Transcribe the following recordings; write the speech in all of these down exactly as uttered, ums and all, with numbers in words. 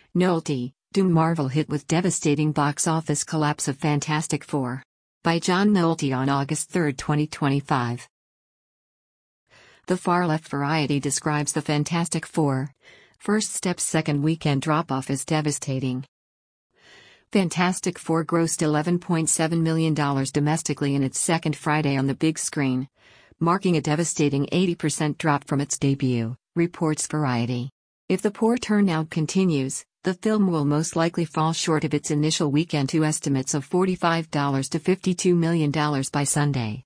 Nolte, doomed Marvel hit with devastating box office collapse of Fantastic Four. By John Nolte on August third, twenty twenty-five. The far-left Variety describes the Fantastic Four first step's second weekend drop-off as devastating. Fantastic Four grossed eleven point seven million dollars domestically in its second Friday on the big screen, marking a devastating eighty percent drop from its debut, reports Variety. If the poor turnout continues, the film will most likely fall short of its initial weekend two estimates of forty-five to fifty-two million dollars by Sunday.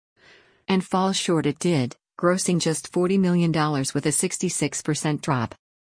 And fall short it did, grossing just forty million dollars with a sixty-six percent drop.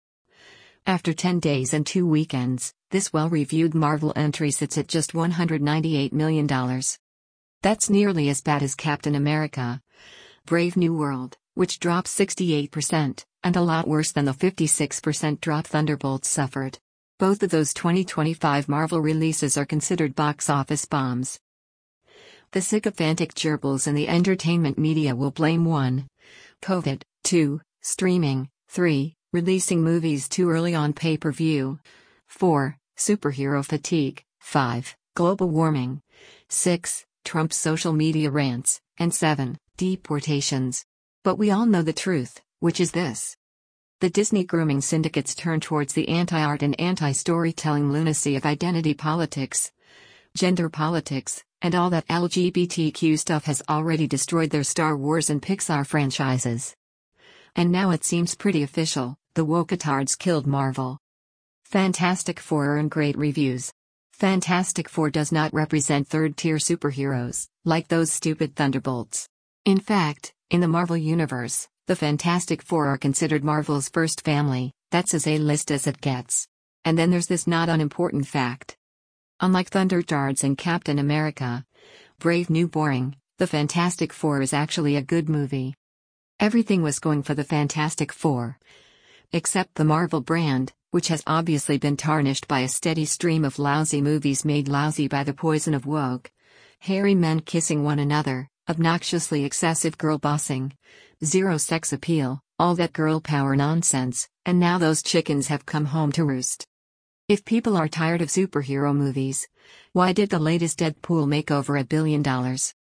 After ten days and two weekends, this well-reviewed Marvel entry sits at just one hundred ninety-eight million dollars. That's nearly as bad as Captain America: Brave New World, which dropped sixty-eight percent, and a lot worse than the fifty-six percent drop Thunderbolts suffered. Both of those twenty twenty-five Marvel releases are considered box office bombs. The sycophantic gerbils in the entertainment media will blame one. COVID, two. Streaming, three. Releasing movies too early on pay-per-view, four. Superhero fatigue, five. Global warming, six. Trump's social media rants, and seven. Deportations. But we all know the truth, which is this. The Disney grooming syndicates turn towards the anti-art and anti-storytelling lunacy of identity politics, gender politics, and all that L G B T Q stuff has already destroyed their Star Wars and Pixar franchises. And now it seems pretty official, the woketards killed Marvel. Fantastic Four earned great reviews. Fantastic Four does not represent third-tier superheroes, like those stupid Thunderbolts. In fact, in the Marvel Universe, the Fantastic Four are considered Marvel's first family. That's as A-list as it gets. And then there's this not unimportant fact. Unlike Thunderbolts and Captain America, Brave New Boring, the Fantastic Four is actually a good movie. Everything was going for the Fantastic Four. Except the Marvel brand, which has obviously been tarnished by a steady stream of lousy movies made lousy by the poison of woke. Hairy men kissing one another, obnoxiously excessive girl bossing, zero sex appeal, all that girl power nonsense, and now those chickens have come home to roost. If people are tired of superhero movies, why did the latest Deadpool make over a billion dollars?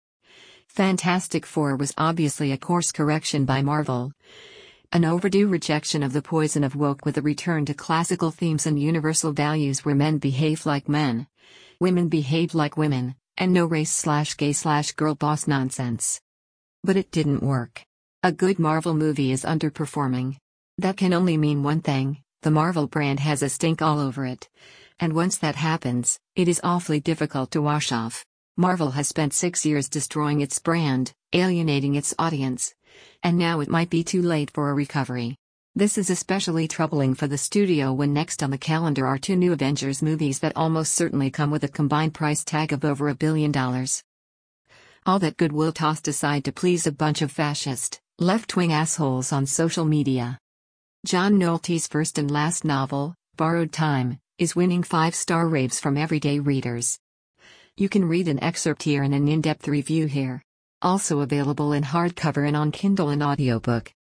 Fantastic Four was obviously a course correction by Marvel. An overdue rejection of the poison of woke with a return to classical themes and universal values where men behave like men, women behave like women, and no race slash gay slash girl boss nonsense. But it didn't work. A good Marvel movie is underperforming. That can only mean one thing: the Marvel brand has a stink all over it. And once that happens, it is awfully difficult to wash off. Marvel has spent six years destroying its brand, alienating its audience. And now it might be too late for a recovery. This is especially troubling for the studio when next on the calendar are two new Avengers movies that almost certainly come with a combined price tag of over a billion dollars. All that goodwill tossed aside to please a bunch of fascist, left-wing assholes on social media. John Nolte's first and last novel, Borrowed Time, is winning five-star raves from everyday readers. You can read an excerpt here and an in-depth review here. Also available in hardcover and on Kindle and audiobook.